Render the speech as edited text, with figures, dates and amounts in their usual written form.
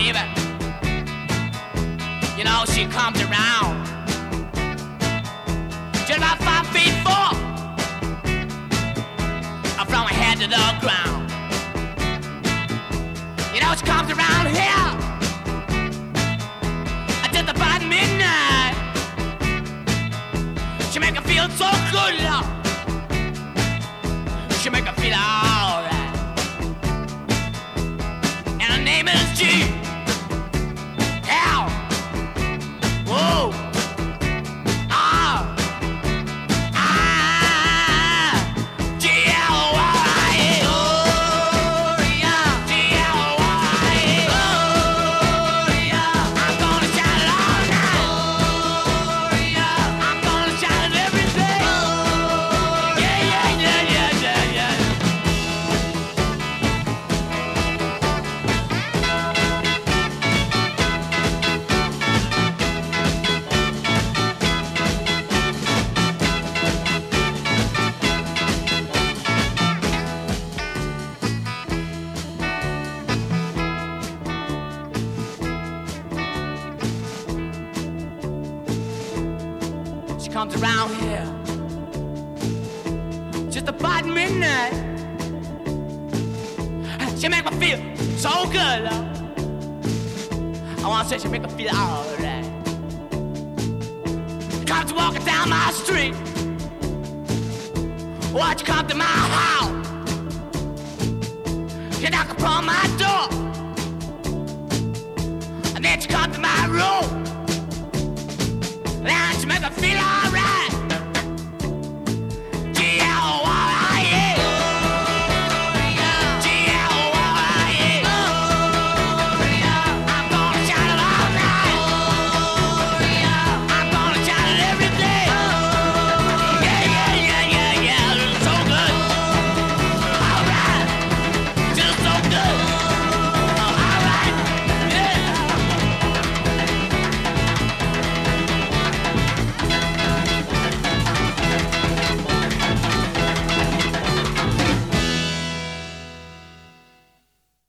baby. You know, she comes around just about 5'4", from her head to the ground. You know, she comes around here just about midnight. She make her feel so good, love. She make her feel alright. And her name is G. L. Whoa. Comes around here just about midnight. She make me feel so good, love. I wanna say she make me feel alright. Comes walking down my street. Watch you come to my house. She knock upon my door, and then she come to my room. Then she make me feel alright.